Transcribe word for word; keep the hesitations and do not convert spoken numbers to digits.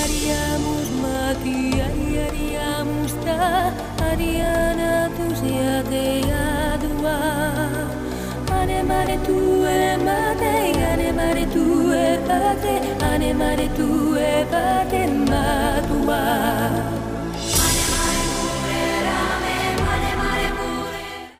Ariamus mati, ariamus ta, ariana tuziatea dua. Ane mare tu e mate, ane mare tu e bate, ane mare tu e bate matua.